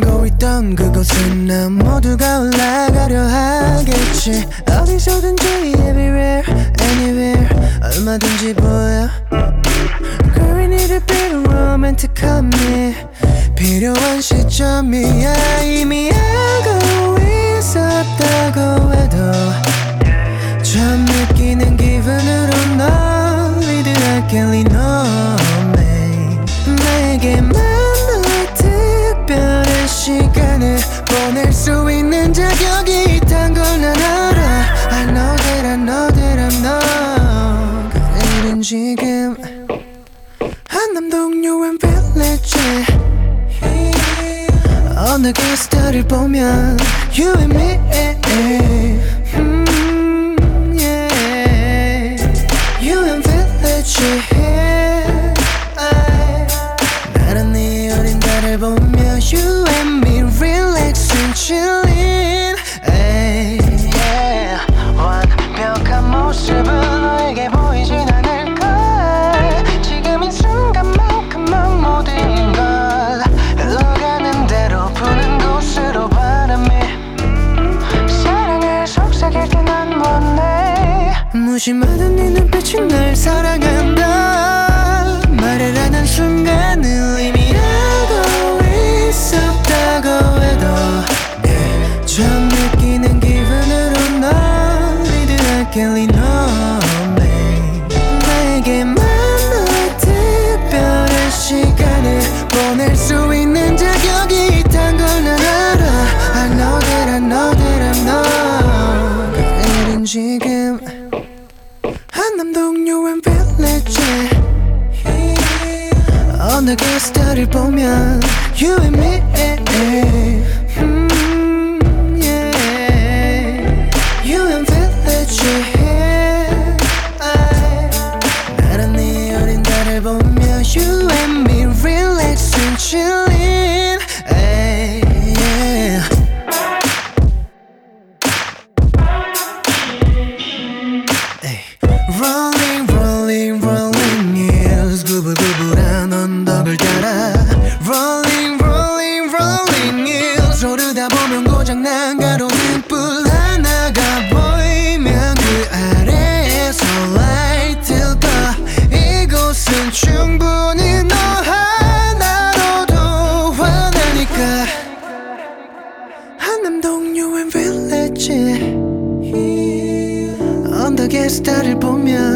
알고 있던 그곳은 난 모두가 올라가려 하겠지. 어디서든지 everywhere anywhere 얼마든지 보여. Girl we need a bit romantic한 me 필요한 시점이야. 이미 알고 있었다고 해도 처음 느끼는 기분으로 널 위대하게 리노메 내게만 특별한 시간을 보낼 수 있는 자격이 있단 걸 난 알아. I know that I know that I know. 그날은 지금 한남동 유엔 빌리지 어느 게스트를 보면 You and me yeah. 유엔 빌리지 나란히 어린 달을 보며 You and me relaxing chilling yeah. 완벽한 모습은 너에게 보이진 않을까. 지금 이 순간만큼만 모든 걸 흘러가는 대로 부는 곳으로 바람이 사랑을 속삭일 때 난 원해. 무심하던 네 눈빛이 날 사랑한다 말을 하는 순간을 이미 알고 있었다고 해도 처음 느끼는 기분으로 널 위대하게 리노메 나에게만 너의 특별한 시간을 보낼 수 있는 자격이 있단 걸 난 알아. I know that I know that I know. 그날은 지금 한남동 유엔 빌리지 어느 게스트를 보면 You and me yeah. You and village 나란히 어린 달을 보며 You and me relaxing chilling yeah. Rolling rolling rolling hills 구불구불한 언덕을 따라 Rolling rolling rolling hills 오르다 보면 고장난 가로등 불 하나가 보이면 그 아래에서 라이트를 꺼. 이곳은 충분히 너 하나로도 환하니까. 한남동 유엔 빌리지 언덕에 스타를 보면